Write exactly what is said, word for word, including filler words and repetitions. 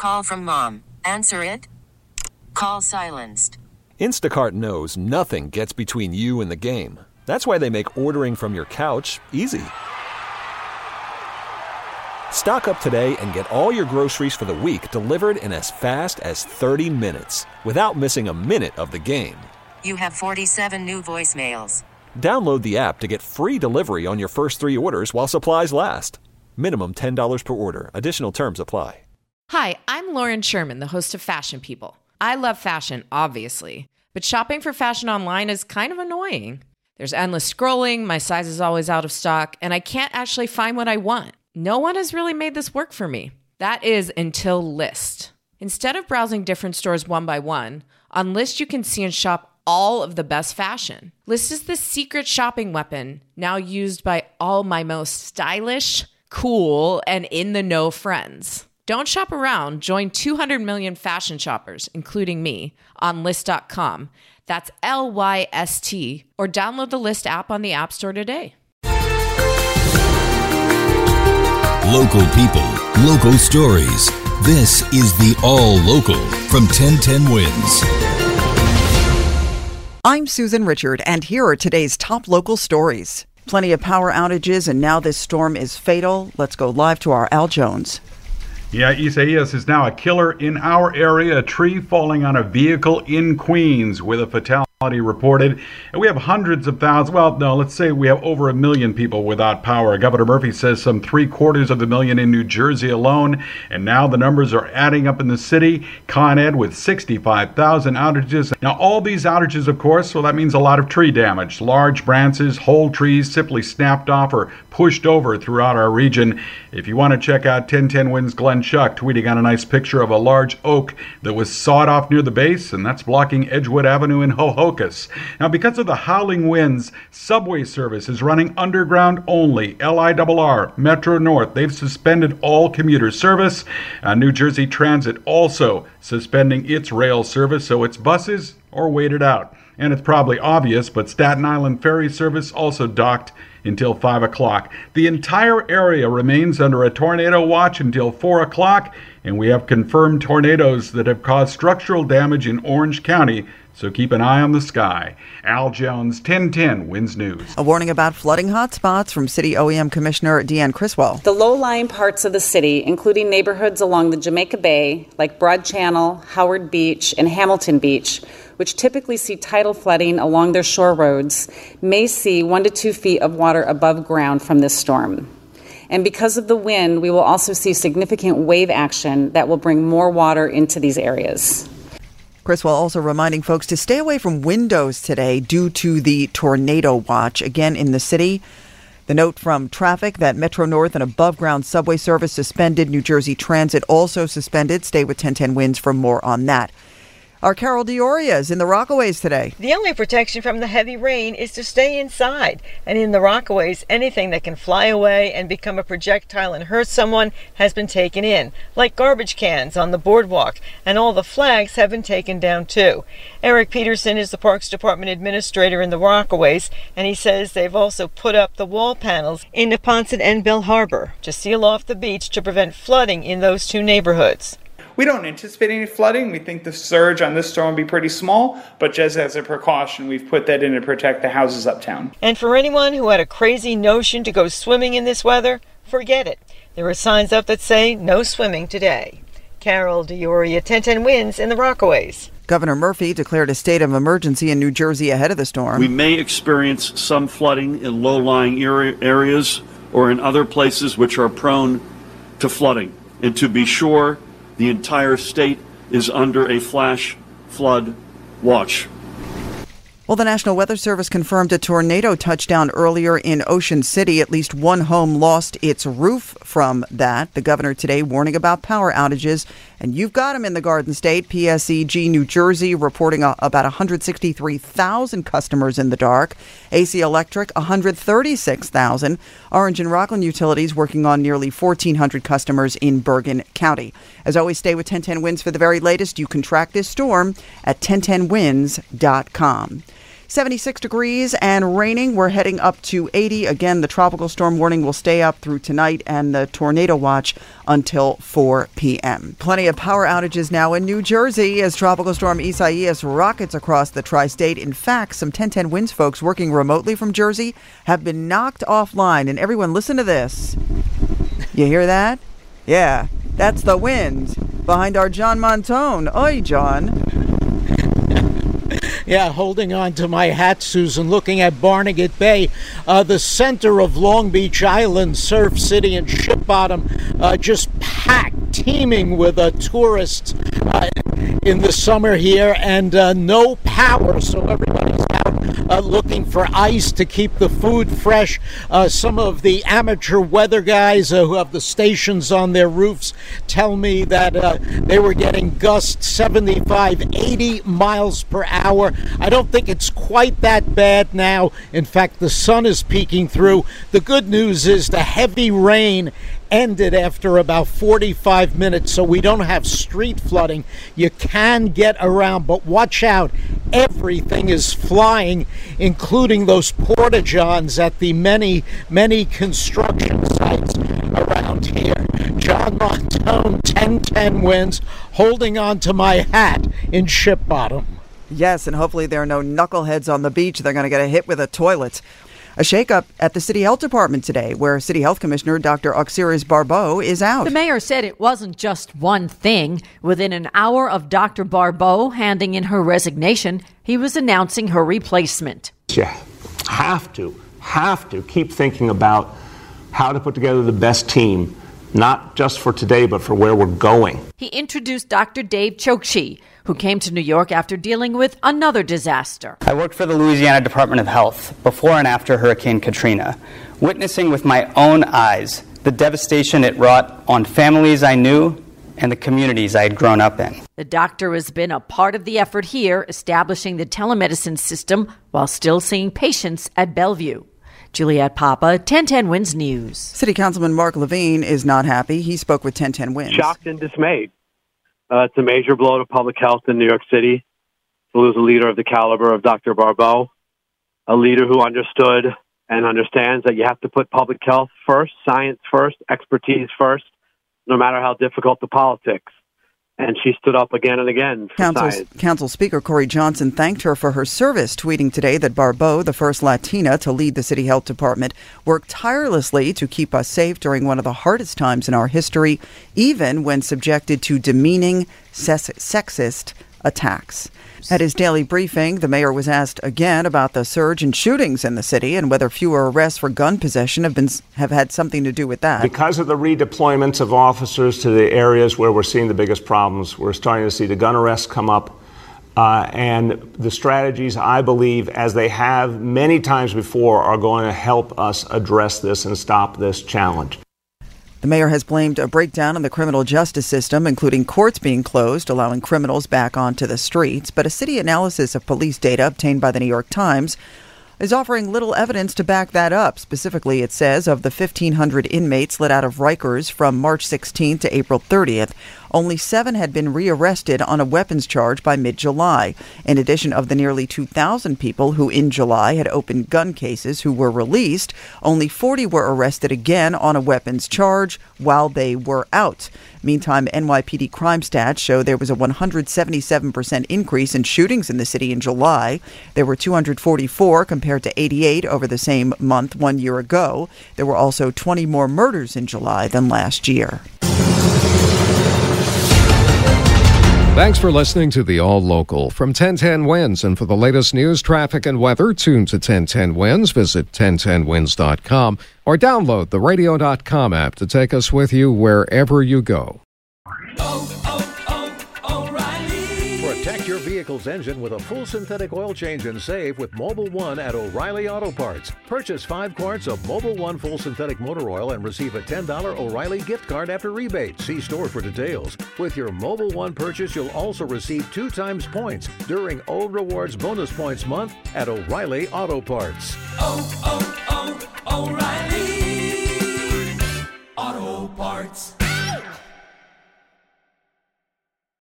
call from mom. Answer it. Call silenced. Instacart knows nothing gets between you and the game. That's why they make ordering from your couch easy. Stock up today and get all your groceries for the week delivered in as fast as thirty minutes without missing a minute of the game. You have forty-seven new voicemails. Download the app to get free delivery on your first three orders while supplies last. Minimum ten dollars per order. Additional terms apply. Hi, I'm Lauren Sherman, the host of Fashion People. I love fashion, obviously, but shopping for fashion online is kind of annoying. There's endless scrolling, my size is always out of stock, and I can't actually find what I want. No one has really made this work for me. That is until Lyst. Instead of browsing different stores one by one, on Lyst you can see and shop all of the best fashion. Lyst is the secret shopping weapon now used by all my most stylish, cool, and in-the-know friends. Don't shop around. Join two hundred million fashion shoppers, including me, on Lyst dot com. That's L Y S T. Or download the Lyst app on the App Store today. Local people, local stories. This is the All Local from ten ten Wins. I'm Susan Richard, and here are today's top local stories. Plenty of power outages, and now this storm is fatal. Let's go live to our Al Jones. Yeah, Isaias is now a killer in our area. A tree falling on a vehicle in Queens with a fatality reported. And we have hundreds of thousands, well, no, let's say we have over a million people without power. Governor Murphy says some three quarters of the million in New Jersey alone. And now the numbers are adding up in the city. Con Ed with sixty-five thousand outages. Now, all these outages, of course, well, that means a lot of tree damage. Large branches, whole trees simply snapped off or pushed over throughout our region. If you want to check out ten ten Wins Glenn Schuck tweeting out a nice picture of a large oak that was sawed off near the base, and that's blocking Edgewood Avenue in Hohokus. Now, because of the howling winds, subway service is running underground only. L I R R, Metro North, they've suspended all commuter service. Uh, New Jersey Transit also suspending its rail service, so it's buses or waited out. And it's probably obvious, but Staten Island ferry service also docked until five o'clock. The entire area remains under a tornado watch until four o'clock, and we have confirmed tornadoes that have caused structural damage in Orange County, so keep an eye on the sky. Al Jones, ten ten Wins News. A warning about flooding hotspots from City O E M Commissioner Deanne Criswell. The low-lying parts of the city, including neighborhoods along the Jamaica Bay, like Broad Channel, Howard Beach, and Hamilton Beach, which typically see tidal flooding along their shore roads, may see one to two feet of water above ground from this storm. And because of the wind, we will also see significant wave action that will bring more water into these areas. Criswell also reminding folks to stay away from windows today due to the tornado watch again in the city. The note from traffic that Metro North and above ground subway service suspended. New Jersey Transit also suspended. Stay with ten ten Wins for more on that. Our Carol D'Oria is in the Rockaways today. The only protection from the heavy rain is to stay inside. And in the Rockaways, anything that can fly away and become a projectile and hurt someone has been taken in, like garbage cans on the boardwalk. And all the flags have been taken down too. Eric Peterson is the Parks Department administrator in the Rockaways, and he says they've also put up the wall panels in Neponset and Bell Harbor to seal off the beach to prevent flooding in those two neighborhoods. We don't anticipate any flooding. We think the surge on this storm will be pretty small, but just as a precaution, we've put that in to protect the houses uptown. And for anyone who had a crazy notion to go swimming in this weather, forget it. There are signs up that say no swimming today. Carol D'Oria, ten ten Wins in the Rockaways. Governor Murphy declared a state of emergency in New Jersey ahead of the storm. We may experience some flooding in low-lying areas or in other places which are prone to flooding. And to be sure, the entire state is under a flash flood watch. Well, the National Weather Service confirmed a tornado touchdown earlier in Ocean City. At least one home lost its roof from that. The governor today warning about power outages. And you've got them in the Garden State. P S E G New Jersey reporting a, about one hundred sixty-three thousand customers in the dark. A C Electric, one hundred thirty-six thousand. Orange and Rockland Utilities working on nearly fourteen hundred customers in Bergen County. As always, stay with ten ten Wins for the very latest. You can track this storm at ten ten wins dot com. seventy-six degrees and raining. We're heading up to eighty. Again, the tropical storm warning will stay up through tonight and the tornado watch until four p.m. Plenty of power outages now in New Jersey as Tropical Storm Isaias rockets across the tri-state. In fact, some ten ten Winds folks working remotely from Jersey have been knocked offline. And everyone, listen to this. You hear that? Yeah, that's the wind behind our John Montone. Oi, John. Yeah, holding on to my hat, Susan, looking at Barnegat Bay, uh, the center of Long Beach Island, Surf City and Ship Bottom, uh, just packed, teeming with uh, tourists uh, in the summer here, and uh, no power, so everybody's out uh, looking for ice to keep the food fresh. Uh, some of the amateur weather guys uh, who have the stations on their roofs tell me that uh, they were getting gusts seventy-five, eighty miles per hour. I don't think it's quite that bad now. In fact, the sun is peeking through. The good news is the heavy rain ended after about forty-five minutes, so we don't have street flooding. You can get around, but watch out. Everything is flying, including those porta-johns at the many, many construction sites around here. John Montone, ten ten Winds, holding on to my hat in Ship Bottom. Yes, and hopefully there are no knuckleheads on the beach. They're going to get a hit with a toilet. A shakeup at the City Health Department today, where City Health Commissioner Doctor Auxiris Barbeau is out. The mayor said it wasn't just one thing. Within an hour of Doctor Barbeau handing in her resignation, he was announcing her replacement. Yeah, have to, have to keep thinking about how to put together the best team, not just for today, but for where we're going. He introduced Doctor Dave Chokshi, who came to New York after dealing with another disaster. I worked for the Louisiana Department of Health before and after Hurricane Katrina, witnessing with my own eyes the devastation it wrought on families I knew and the communities I had grown up in. The doctor has been a part of the effort here, establishing the telemedicine system while still seeing patients at Bellevue. Juliette Papa, ten ten Winds News. City Councilman Mark Levine is not happy. He spoke with ten ten Winds. Shocked and dismayed. Uh, it's a major blow to public health in New York City to lose a leader of the caliber of Doctor Barbeau, a leader who understood and understands that you have to put public health first, science first, expertise first, no matter how difficult the politics. And she stood up again and again for Council, science. Council Speaker Corey Johnson thanked her for her service, tweeting today that Barbeau, the first Latina to lead the City Health Department, worked tirelessly to keep us safe during one of the hardest times in our history, even when subjected to demeaning, ses- sexist attacks. At his daily briefing, the mayor was asked again about the surge in shootings in the city and whether fewer arrests for gun possession have been have had something to do with that. Because of the redeployments of officers to the areas where we're seeing the biggest problems, we're starting to see the gun arrests come up. Uh, and the strategies, I believe, as they have many times before, are going to help us address this and stop this challenge. The mayor has blamed a breakdown in the criminal justice system, including courts being closed, allowing criminals back onto the streets. But a city analysis of police data obtained by the New York Times is offering little evidence to back that up. Specifically, it says of the fifteen hundred inmates let out of Rikers from March sixteenth to April thirtieth, only seven had been rearrested on a weapons charge by mid-July. In addition, of the nearly two thousand people who in July had opened gun cases who were released, only forty were arrested again on a weapons charge while they were out. Meantime, N Y P D crime stats show there was a one hundred seventy-seven percent increase in shootings in the city in July. There were two hundred forty-four compared to eighty-eight over the same month one year ago. There were also twenty more murders in July than last year. Thanks for listening to the All Local from ten ten Winds. And for the latest news, traffic, and weather, tune to ten ten Winds. Visit ten ten winds dot com or download the radio dot com app to take us with you wherever you go. Protect your vehicle's engine with a full synthetic oil change and save with Mobil one at O'Reilly Auto Parts. Purchase five quarts of Mobil one full synthetic motor oil and receive a ten dollars O'Reilly gift card after rebate. See store for details. With your Mobil one purchase, you'll also receive two times points during O Rewards Bonus Points Month at O'Reilly Auto Parts. Oh, oh, oh, O'Reilly Auto Parts.